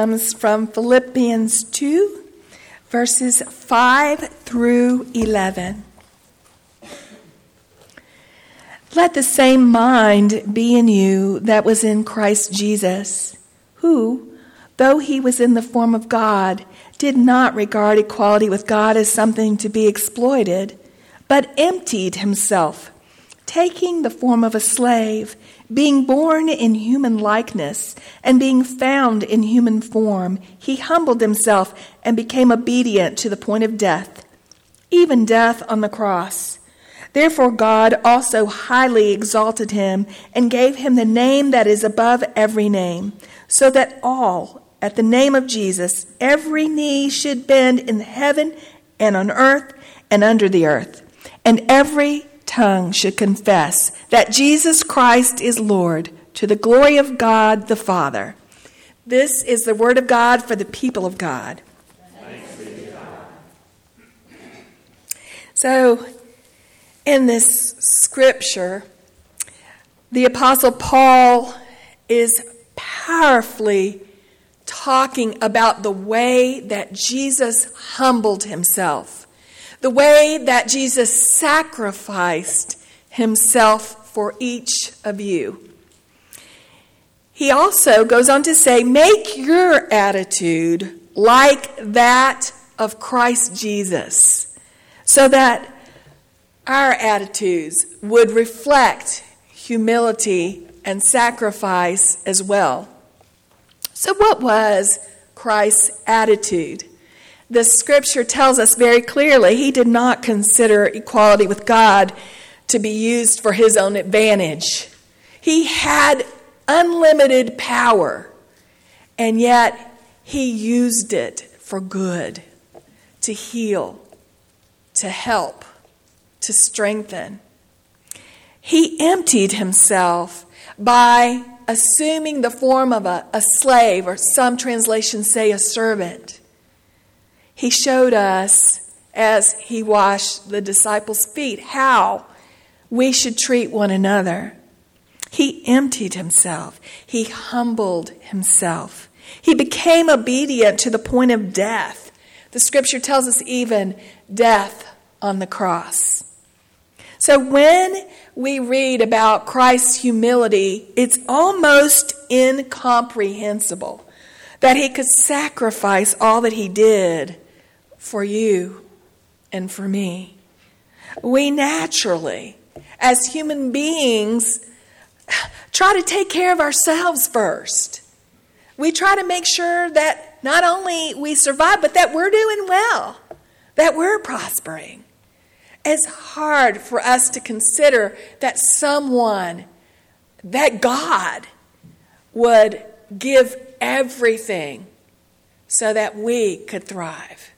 comes from Philippians 2, verses 5 through 11. Let the same mind be in you that was in Christ Jesus, who, though he was in the form of God, did not regard equality with God as something to be exploited, but emptied himself, taking the form of a slave, being born in human likeness, and being found in human form, he humbled himself and became obedient to the point of death, even death on the cross. Therefore God also highly exalted him and gave him the name that is above every name, so that all, at the name of Jesus, every knee should bend in heaven and on earth and under the earth, and every tongue should confess that Jesus Christ is Lord, to the glory of God the Father. This is the word of God for the people of God. Thanks be to God. So, in this scripture, the Apostle Paul is powerfully talking about the way that Jesus humbled himself, the way that Jesus sacrificed himself for each of you. He also goes on to say, make your attitude like that of Christ Jesus, so that our attitudes would reflect humility and sacrifice as well. So what was Christ's attitude? The scripture tells us very clearly he did not consider equality with God to be used for his own advantage. He had unlimited power, and yet he used it for good, to heal, to help, to strengthen. He emptied himself by assuming the form of a slave, or some translations say a servant. He showed us, as he washed the disciples' feet, how we should treat one another. He emptied himself. He humbled himself. He became obedient to the point of death. The scripture tells us even death on the cross. So when we read about Christ's humility, it's almost incomprehensible that he could sacrifice all that he did for you and for me. We naturally, as human beings, try to take care of ourselves first. We try to make sure that not only we survive, but that we're doing well, that we're prospering. It's hard for us to consider that someone, that God, would give everything so that we could thrive.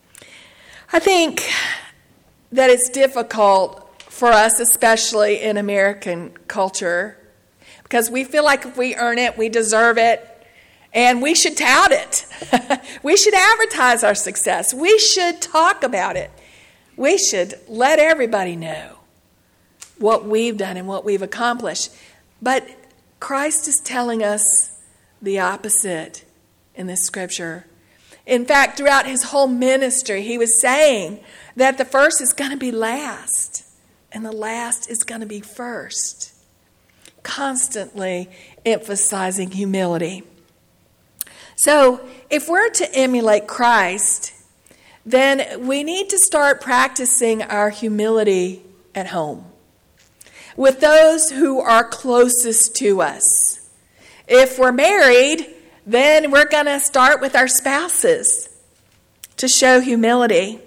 I think that it's difficult for us, especially in American culture, because we feel like if we earn it, we deserve it, and we should tout it. We should advertise our success. We should talk about it. We should let everybody know what we've done and what we've accomplished. But Christ is telling us the opposite in this scripture. In fact, throughout his whole ministry, he was saying that the first is going to be last, and the last is going to be first. Constantly emphasizing humility. So, if we're to emulate Christ, then we need to start practicing our humility at home with those who are closest to us. If we're married, then we're going to start with our spouses to show humility.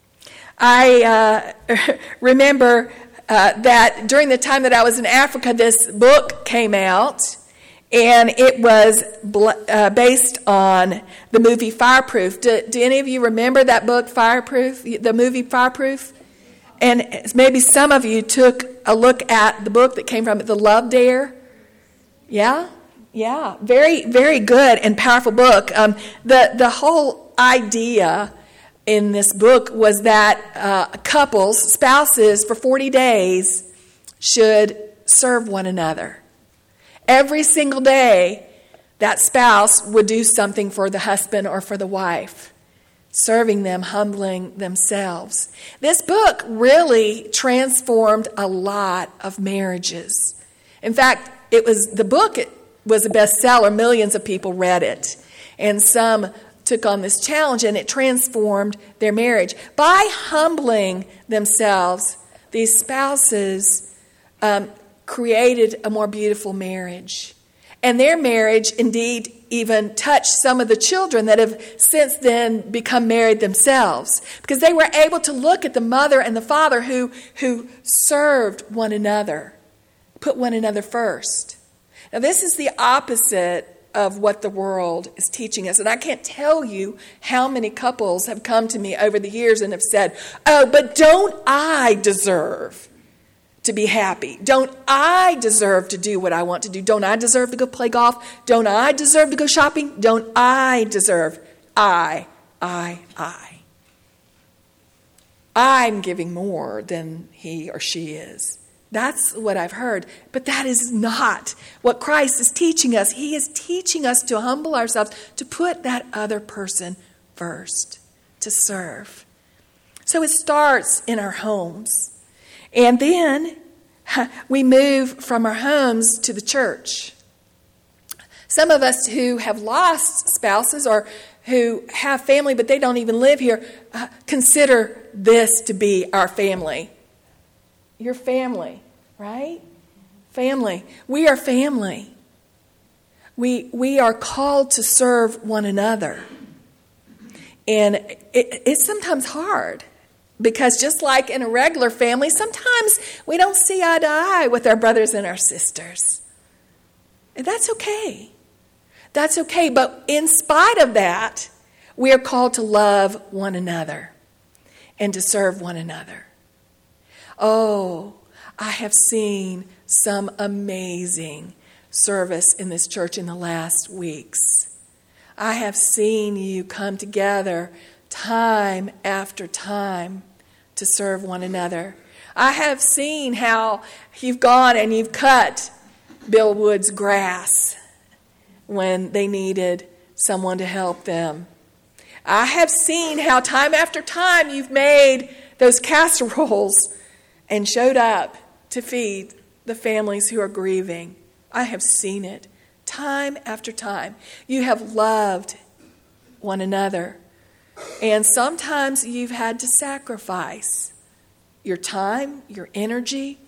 I remember that during the time that I was in Africa, this book came out, and it was based on the movie Fireproof. Do any of you remember that book, Fireproof, the movie Fireproof? And maybe some of you took a look at the book that came from it, The Love Dare. Yeah. Very, very good and powerful book. The whole idea in this book was that couples, spouses, for 40 days should serve one another. Every single day, that spouse would do something for the husband or for the wife, serving them, humbling themselves. This book really transformed a lot of marriages. In fact, it was a bestseller. Millions of people read it. And some took on this challenge, and it transformed their marriage. By humbling themselves, these spouses created a more beautiful marriage. And their marriage, indeed, even touched some of the children that have since then become married themselves, because they were able to look at the mother and the father who served one another, put one another first. Now, this is the opposite of what the world is teaching us. And I can't tell you how many couples have come to me over the years and have said, "Oh, but don't I deserve to be happy? Don't I deserve to do what I want to do? Don't I deserve to go play golf? Don't I deserve to go shopping? Don't I deserve? I'm giving more than he or she is." That's what I've heard. But that is not what Christ is teaching us. He is teaching us to humble ourselves, to put that other person first, to serve. So it starts in our homes. And then we move from our homes to the church. Some of us who have lost spouses or who have family but they don't even live here, consider this to be our family. Your family, right? Family. We are family. We are called to serve one another. And it's sometimes hard, because just like in a regular family, sometimes we don't see eye to eye with our brothers and our sisters. And that's okay. That's okay. But in spite of that, we are called to love one another and to serve one another. Oh, I have seen some amazing service in this church in the last weeks. I have seen you come together time after time to serve one another. I have seen how you've gone and you've cut Bill Wood's grass when they needed someone to help them. I have seen how time after time you've made those casseroles and showed up to feed the families who are grieving. I have seen it time after time. You have loved one another. And sometimes you've had to sacrifice your time, your energy,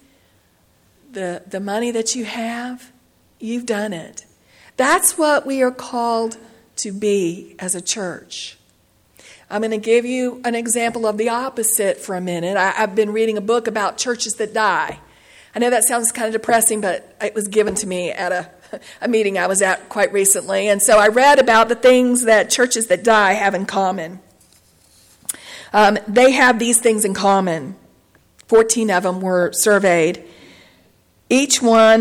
the money that you have. You've done it. That's what we are called to be as a church. I'm going to give you an example of the opposite for a minute. I've been reading a book about churches that die. I know that sounds kind of depressing, but it was given to me at a meeting I was at quite recently. And so I read about the things that churches that die have in common. They have these things in common. 14 of them were surveyed. Each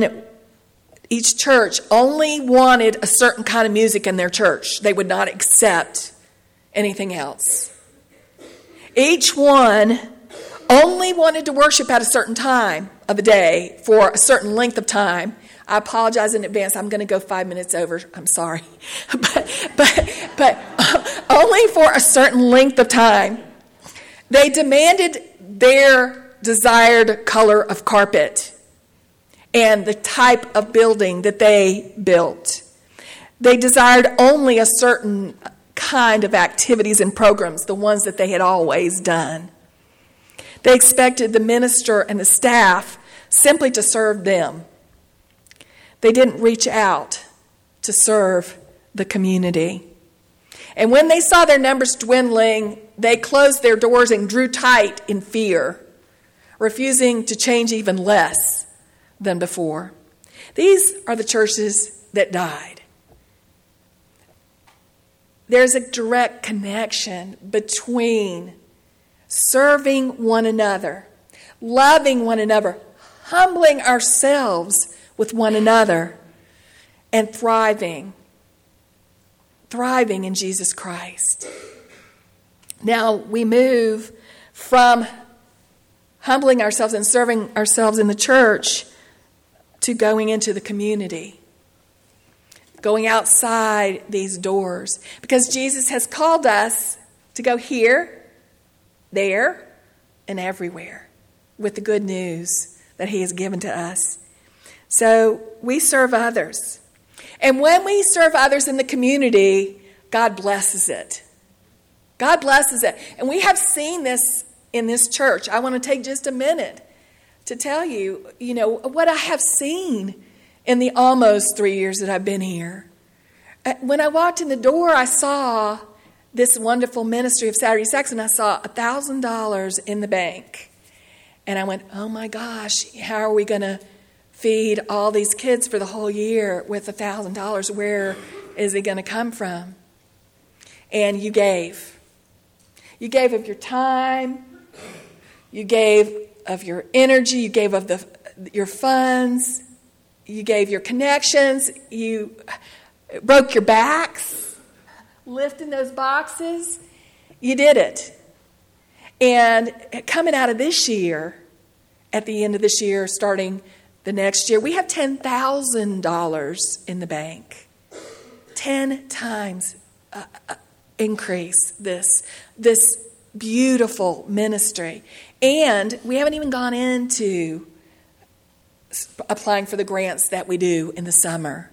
church only wanted a certain kind of music in their church. They would not accept anything else. Each one only wanted to worship at a certain time of the day for a certain length of time. I apologize in advance. I'm going to go 5 minutes over. I'm sorry. but only for a certain length of time. They demanded their desired color of carpet and the type of building that they built. They desired only a certain kind of activities and programs, the ones that they had always done. They expected the minister and the staff simply to serve them. They didn't reach out to serve the community. And when they saw their numbers dwindling, they closed their doors and drew tight in fear, refusing to change even less than before. These are the churches that died. There's a direct connection between serving one another, loving one another, humbling ourselves with one another, and thriving in Jesus Christ. Now we move from humbling ourselves and serving ourselves in the church to going into the community. going outside these doors, because Jesus has called us to go here, there, and everywhere with the good news that he has given to us. So we serve others. And when we serve others in the community, God blesses it. God blesses it. And we have seen this in this church. I want to take just a minute to tell you, what I have seen in the almost 3 years that I've been here. When I walked in the door, I saw this wonderful ministry of Saturday Sex, and I saw $1,000 in the bank. And I went, oh my gosh, how are we going to feed all these kids for the whole year with $1,000? Where is it going to come from? And you gave. You gave of your time. You gave of your energy. You gave of your funds. You gave your connections. You broke your backs lifting those boxes. You did it. And coming out of this year, at the end of this year, starting the next year, we have $10,000 in the bank. 10 times increase this beautiful ministry. And we haven't even gone into applying for the grants that we do in the summer.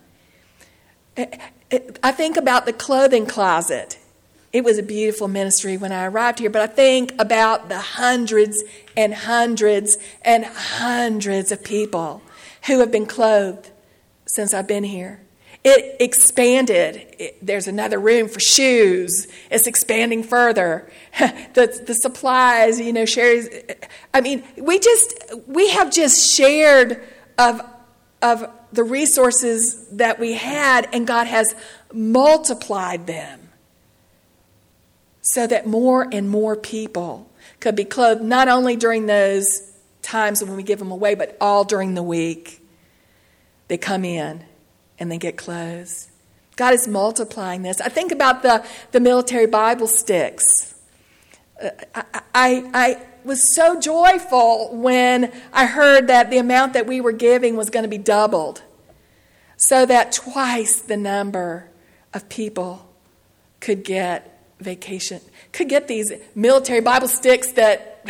I think about the clothing closet. It was a beautiful ministry when I arrived here, but I think about the hundreds and hundreds and hundreds of people who have been clothed since I've been here. It expanded. There's another room for shoes. It's expanding further. The supplies, Sherry's. I mean, we have just shared of the resources that we had, and God has multiplied them so that more and more people could be clothed, not only during those times when we give them away, but all during the week. They come in and they get clothes. God is multiplying this. I think about the military Bible sticks. I was so joyful when I heard that the amount that we were giving was going to be doubled, so that twice the number of people could get vacation, could get these military Bible sticks that,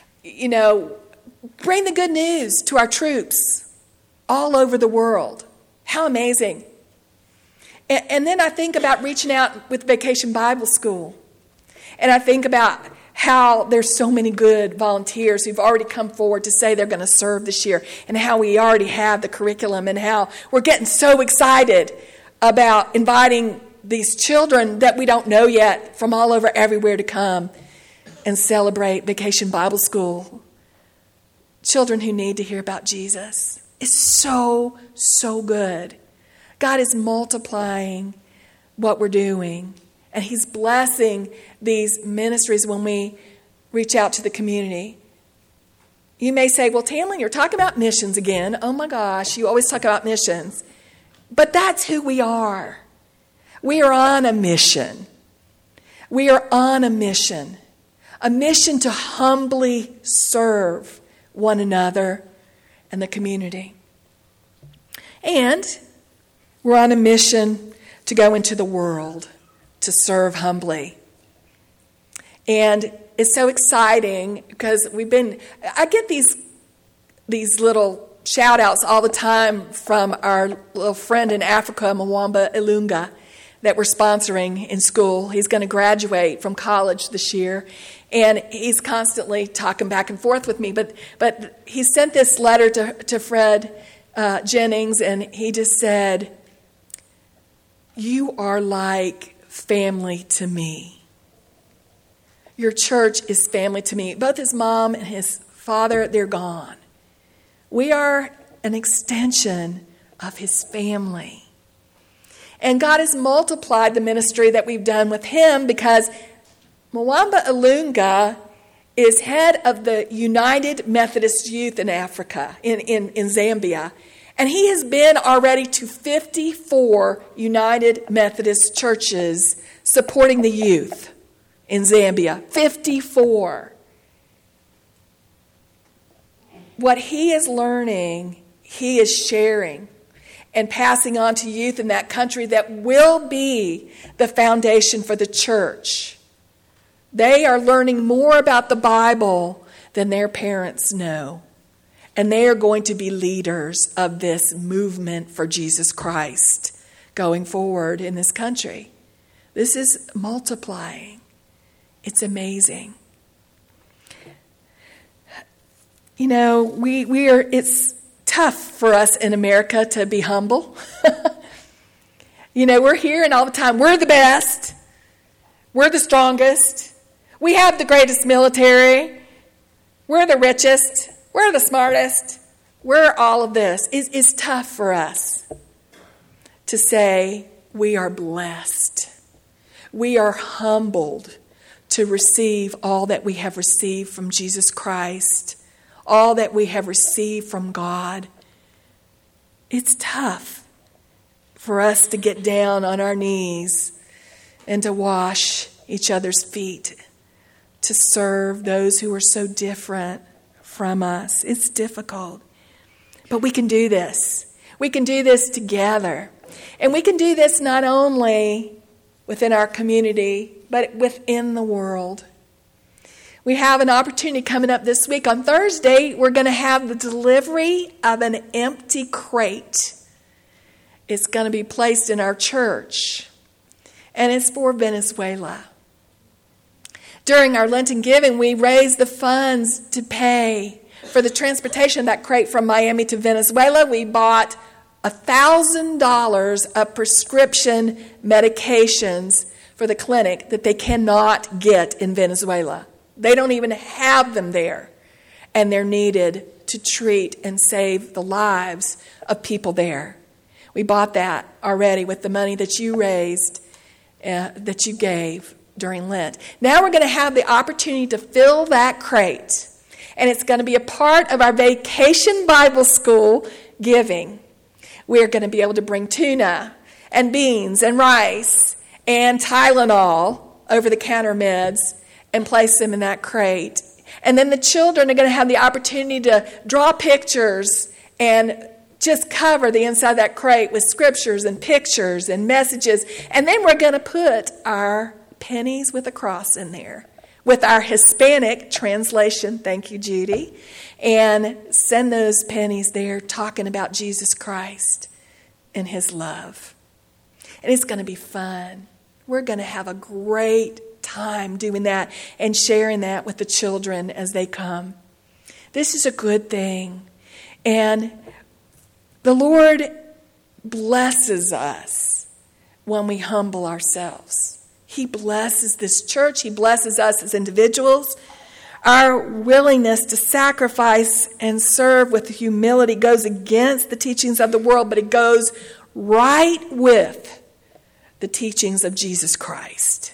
bring the good news to our troops all over the world. How amazing. And then I think about reaching out with Vacation Bible School. And I think about how there's so many good volunteers who've already come forward to say they're going to serve this year, and how we already have the curriculum, and how we're getting so excited about inviting these children that we don't know yet from all over everywhere to come and celebrate Vacation Bible School. Children who need to hear about Jesus. It's so, so good. God is multiplying what we're doing, and he's blessing these ministries when we reach out to the community. You may say, well, Tamlin, you're talking about missions again. Oh my gosh, you always talk about missions. But that's who we are. We are on a mission. We are on a mission to humbly serve one another and the community. And we're on a mission to go into the world to serve humbly. And it's so exciting because I get these little shout outs all the time from our little friend in Africa, Mwamba Ilunga, that we're sponsoring in school. He's going to graduate from college this year, and he's constantly talking back and forth with me. But he sent this letter to Fred Jennings, and he just said, "You are like family to me. Your church is family to me." Both his mom and his father, they're gone. We are an extension of his family. And God has multiplied the ministry that we've done with him, because Mwamba Ilunga is head of the United Methodist Youth in Africa, in Zambia. And he has been already to 54 United Methodist churches supporting the youth in Zambia. 54. What he is learning, he is sharing. and passing on to youth in that country that will be the foundation for the church. They are learning more about the Bible than their parents know. And they are going to be leaders of this movement for Jesus Christ going forward in this country. This is multiplying. It's amazing. You know, it's tough for us in America to be humble. You know, we're hearing all the time, we're the best. We're the strongest. We have the greatest military. We're the richest. We're the smartest. We're all of this. It's tough for us to say we are blessed. We are humbled to receive all that we have received from Jesus Christ, all that we have received from God. It's tough for us to get down on our knees and to wash each other's feet, to serve those who are so different from us. It's difficult. But we can do this. We can do this together. And we can do this not only within our community, but within the world. We have an opportunity coming up this week. On Thursday, we're going to have the delivery of an empty crate. It's going to be placed in our church. And it's for Venezuela. During our Lenten giving, we raised the funds to pay for the transportation of that crate from Miami to Venezuela. We bought $1,000 of prescription medications for the clinic that they cannot get in Venezuela. They don't even have them there. And they're needed to treat and save the lives of people there. We bought that already with the money that you raised, that you gave during Lent. Now we're going to have the opportunity to fill that crate. And it's going to be a part of our Vacation Bible School giving. We're going to be able to bring tuna and beans and rice and Tylenol, over-the-counter meds, and place them in that crate. And then the children are going to have the opportunity to draw pictures and just cover the inside of that crate with scriptures and pictures and messages. And then we're going to put our pennies with a cross in there with our Hispanic translation. Thank you, Judy. And send those pennies there talking about Jesus Christ and his love. And it's going to be fun. We're going to have a great time doing that and sharing that with the children as they come. This is a good thing. And the Lord blesses us when we humble ourselves. He blesses this church. He blesses us as individuals. Our willingness to sacrifice and serve with humility goes against the teachings of the world, but it goes right with the teachings of Jesus Christ.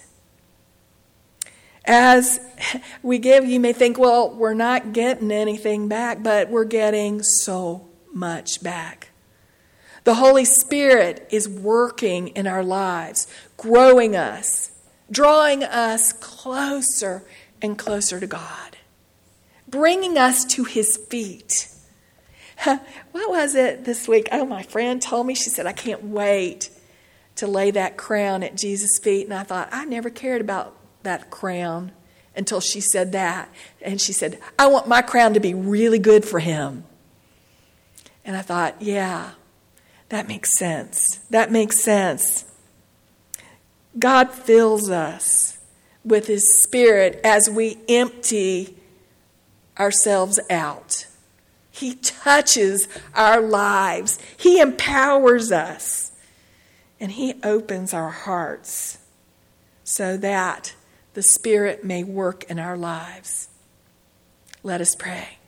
As we give, you may think, well, we're not getting anything back, but we're getting so much back. The Holy Spirit is working in our lives, growing us, drawing us closer and closer to God, bringing us to his feet. What was it this week? Oh, my friend told me, she said, I can't wait to lay that crown at Jesus' feet. And I thought, I never cared about that crown until she said that. And she said, I want my crown to be really good for him. And I thought, yeah, that makes sense. That makes sense. God fills us with his Spirit as we empty ourselves out. He touches our lives. He empowers us. And he opens our hearts so that the Spirit may work in our lives. Let us pray.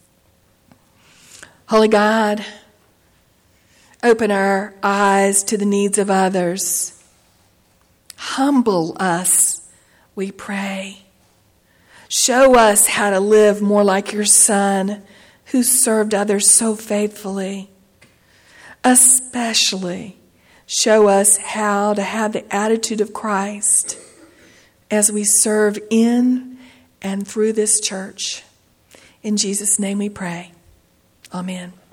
Holy God, open our eyes to the needs of others. Humble us, we pray. Show us how to live more like your Son, who served others so faithfully. Especially, show us how to have the attitude of Christ as we serve in and through this church. In Jesus' name we pray. Amen.